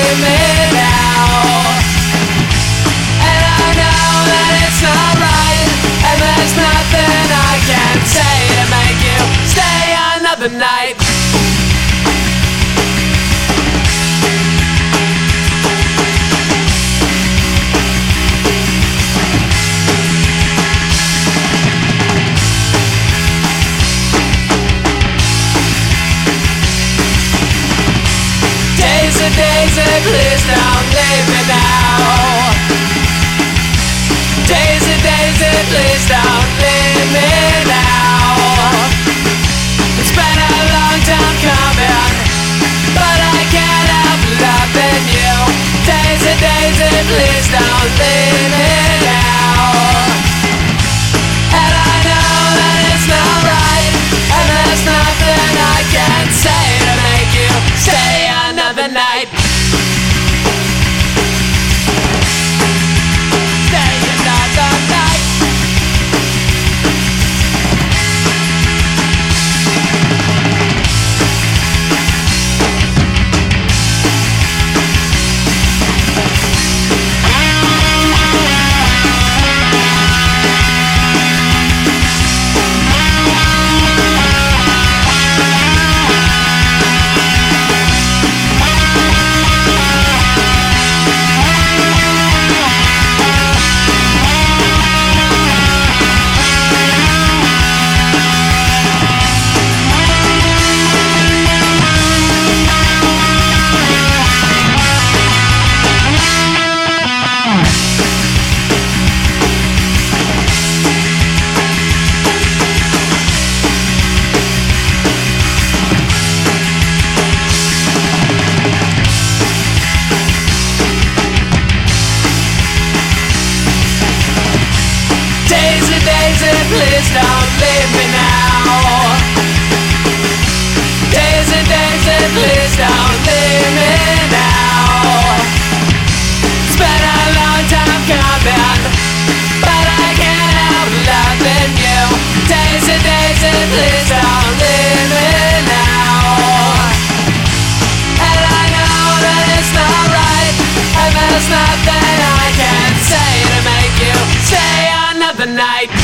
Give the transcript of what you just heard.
leave me now. And I know that it's not right, and there's nothing I can say to make you stay another night. Daisy, please don't leave me now. Daisy, Daisy, please don't leave me now. It's been a long time coming, but I can't help loving you. Daisy, Daisy, please don't leave me now. And I know that it's not right, and there's nothing I can say to make you stay another night. Please don't leave me now. Daisy, Daisy, please don't leave me now. It's been a long time coming, but I can't help loving you. Daisy, Daisy, please don't leave me now. And I know that it's not right, and there's nothing I can say to make you stay another night.